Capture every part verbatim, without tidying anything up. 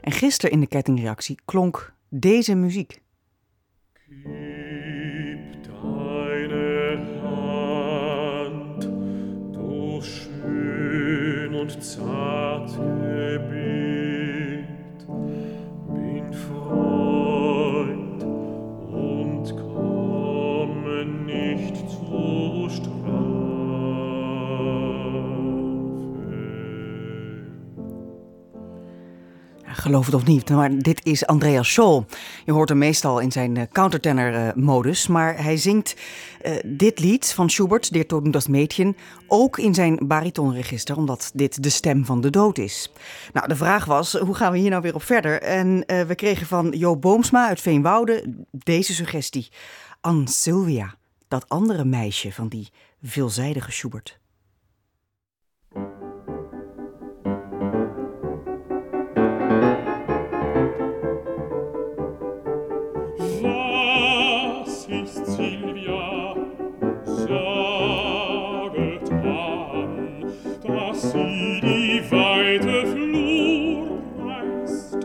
En gisteren in de kettingreactie klonk deze muziek. Gib deine Hand, du schön und zart Gebet, bin Freund und komme nicht zu Strafe. Geloof het of niet, maar dit is Andreas Scholl. Je hoort hem meestal in zijn uh, countertenor-modus, maar hij zingt uh, dit lied van Schubert, Der Tod und das Mädchen, ook in zijn baritonregister, omdat dit de stem van de dood is. Nou, de vraag was, hoe gaan we hier nou weer op verder? En uh, we kregen van Jo Boomsma uit Veenwouden deze suggestie. An Sylvia, dat andere meisje van die veelzijdige Schubert. Sie die weite Flur reist,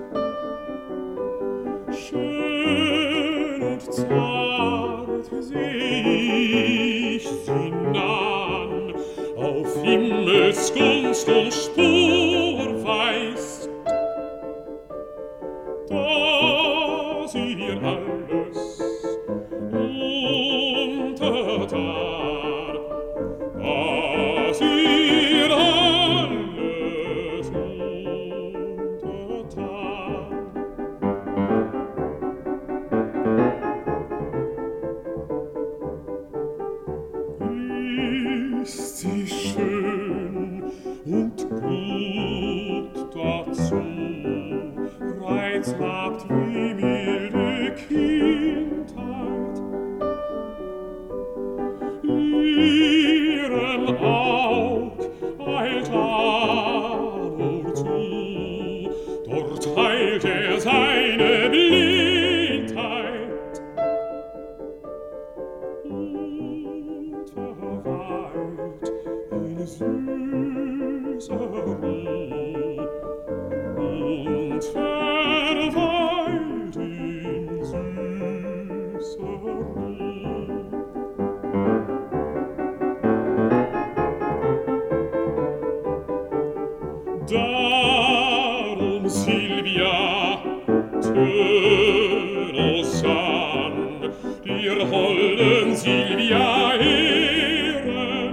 schön und zart seh ich sie nahen, auf Himmelsgunst und Spur weist, da sie ihr alles untertan, da sie ist sie schön und gut dazu, reizhaft wie milde Kindheit. Ihrem Aug eilt Amor zu, dort heilt er seine Blindheit. Und verweilt in süßer Ruhe, und verweilt in süßer Ruhe. Darum, Sylvia, tön uns an, dir holden Sylvia ehren.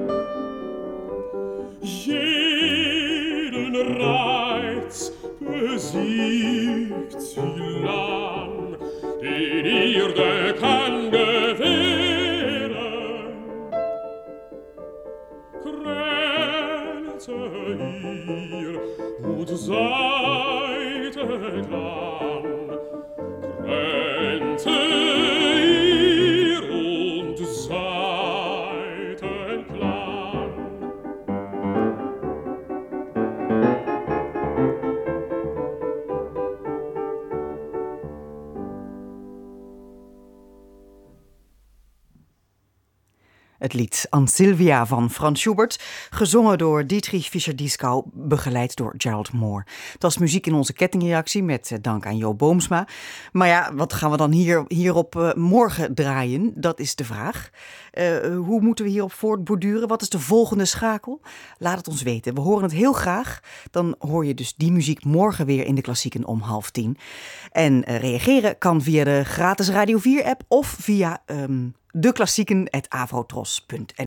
Jeden Reiz besiegt sie lang, den ihr der kann gewähren. Kränze ihr und seid entlang, Kränze ihr und seid entlang. Het lied An Sylvia van Franz Schubert, gezongen door Dietrich Fischer-Dieskau, begeleid door Gerald Moore. Het was muziek in onze kettingreactie met dank aan Jo Boomsma. Maar ja, wat gaan we dan hier, hierop uh, morgen draaien? Dat is de vraag. Uh, hoe moeten we hierop voortborduren? Wat is de volgende schakel? Laat het ons weten. We horen het heel graag. Dan hoor je dus die muziek morgen weer in de klassieken om half tien. En uh, reageren kan via de gratis Radio vier app of via um, de klassieken at avotros punt n l.